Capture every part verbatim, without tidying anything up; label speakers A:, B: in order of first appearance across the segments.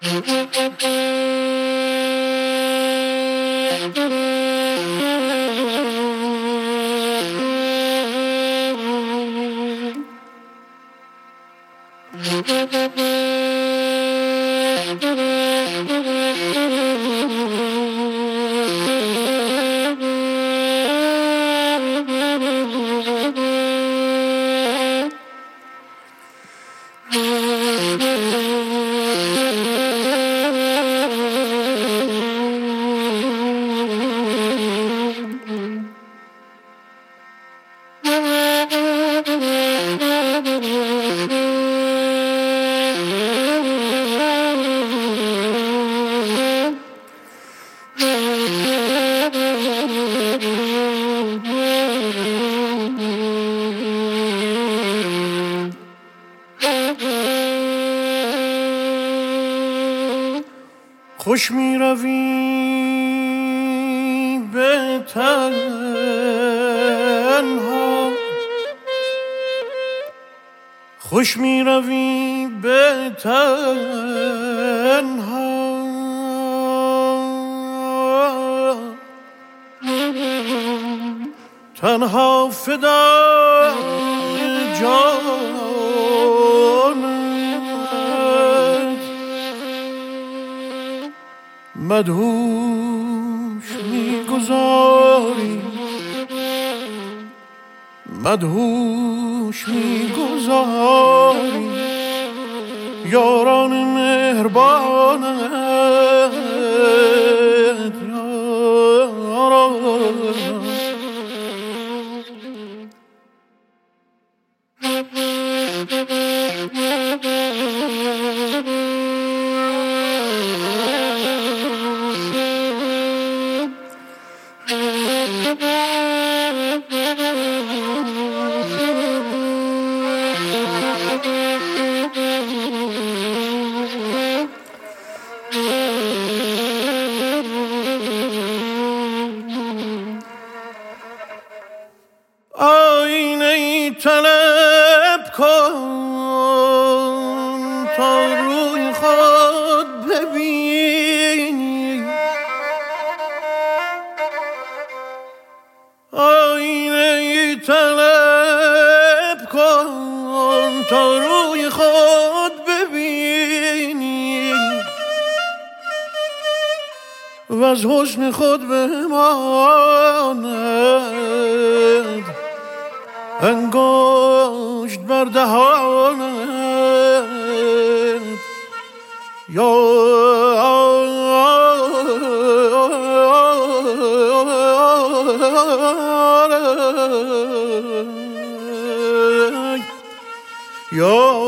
A: خوش می روی به تنها، خوش می روی به تنها، تنها فدای جانت، مدهوش می‌گذاری، مدهوش می‌گذاری یاران مهربانت، یاران آینه طلب کن تا روی خود ببینی، آینه طلب کن تا روی خود ببینی و از حسن خود بماند انگشت بر دهانت، یا یا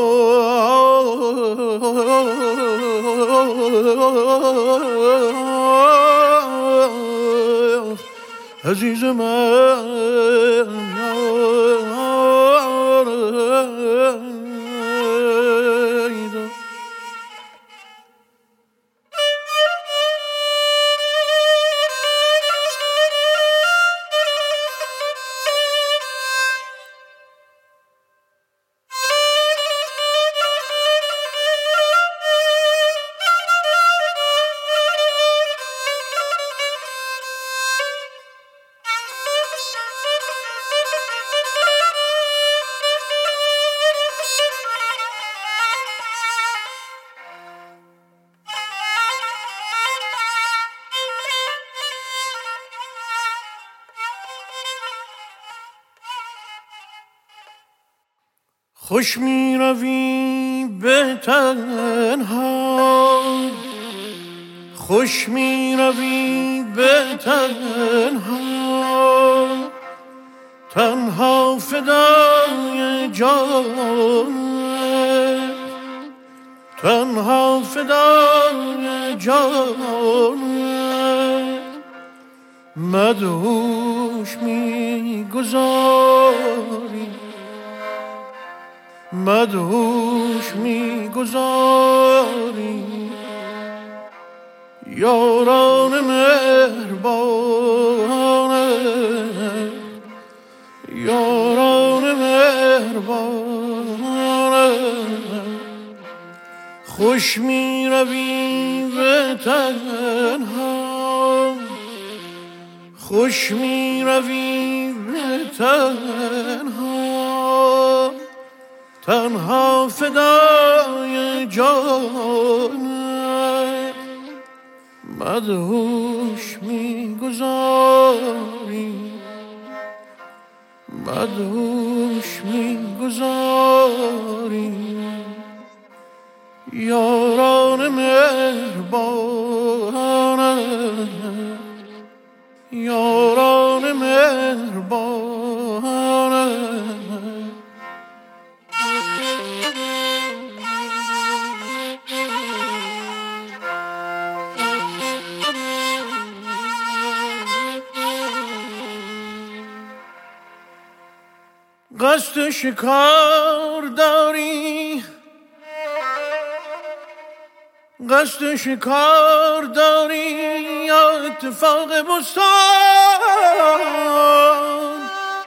A: عزیز من، خوش می روی به تنها، خوش می روی به تنها، تنها فدای جانت، تنها فدای جانت، مدهوش می گذاری، مدهوش می‌گذاری یاران مهربانت، یاران مهربانت، خوش می‌روی تنها خوش می روی تنها تنها فدای جانت مدهوش می گذاری مدهوش می گذاری یاران مهربانت یاران مهربانت قصد شکار داری قصد شکار داری یا اتفاق بستان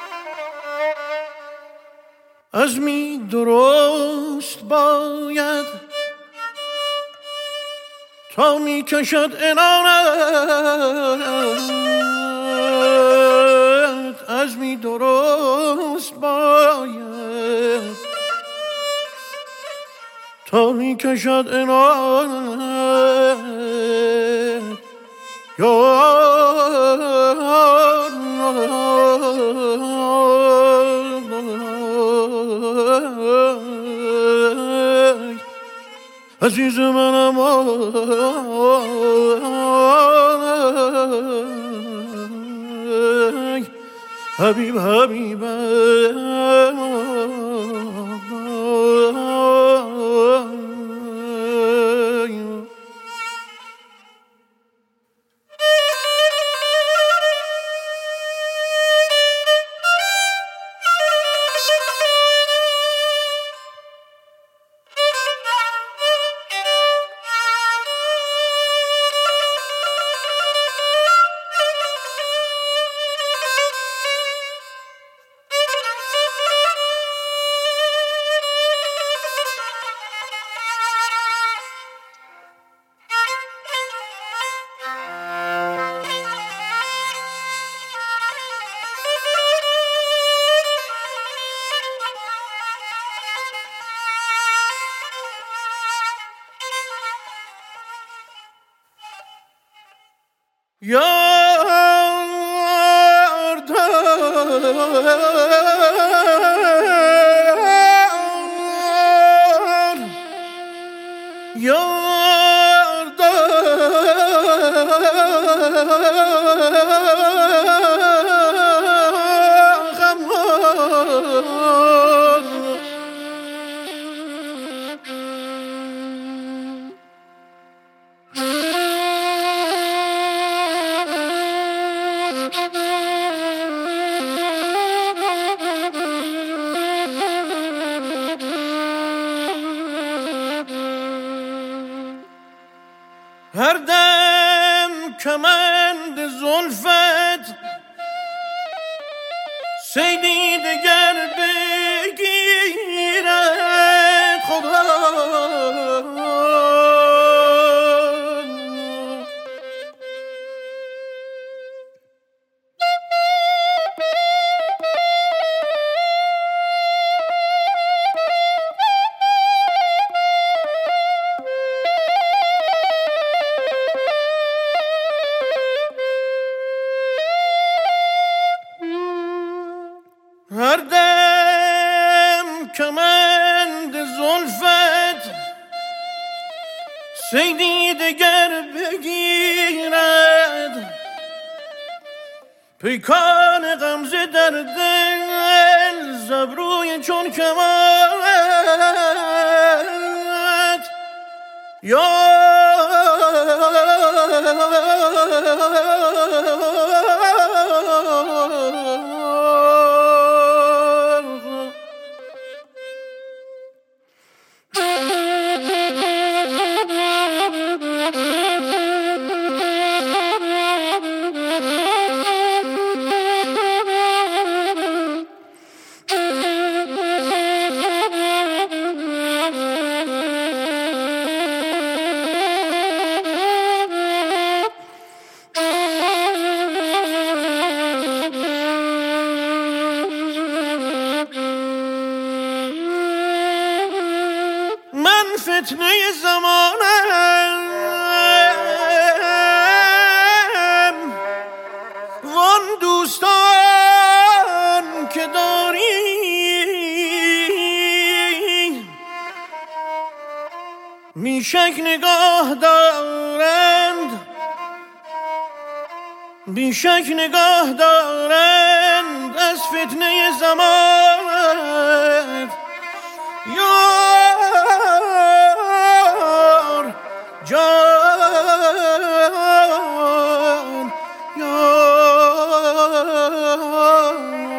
A: عزمی درست باید تا می کشد عنانت عزمی درست باید تا می کشد عنانت عزیز منم حبیب حبیبم یار دار یار دار غمهار هر دم کمند زلفت صیدی دگر بگیرد خدا هر دم کمند زلفت صیدی دگر بگیرد پیکان غمزه در دل زبروی چون کمانت یا فتنه زمانم وان دوستان که داری بیشک نگاه دارند بیشک نگاه دارند از فتنه زمان یار جان یار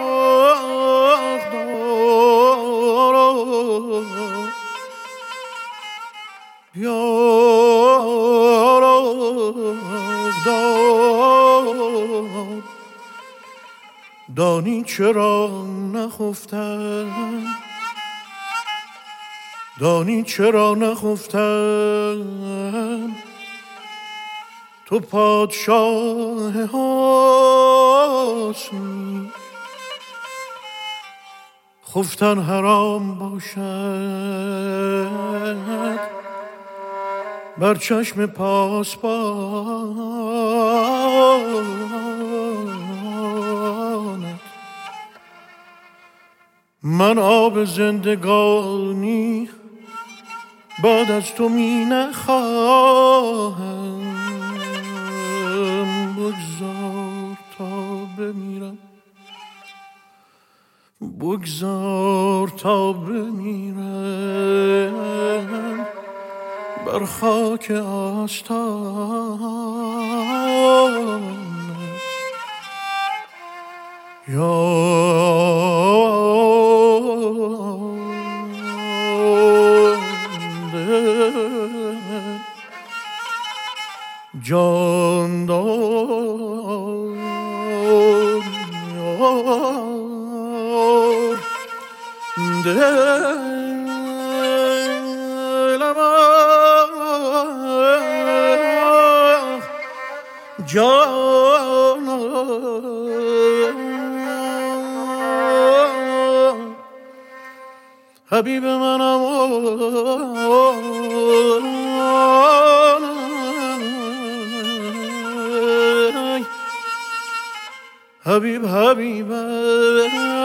A: یار دانی چرا نخفتم دانی چرا نخفتم تو پادشاه حسنی خفتن حرام باشد بر چشم پاسبانت من آب زندگانی بعد از تو می نخواهم بگذار تا بمیرم بگذار تا بمیرم بر خاک آستانت جان دار دلم جان حبیب منم حبیب حبیب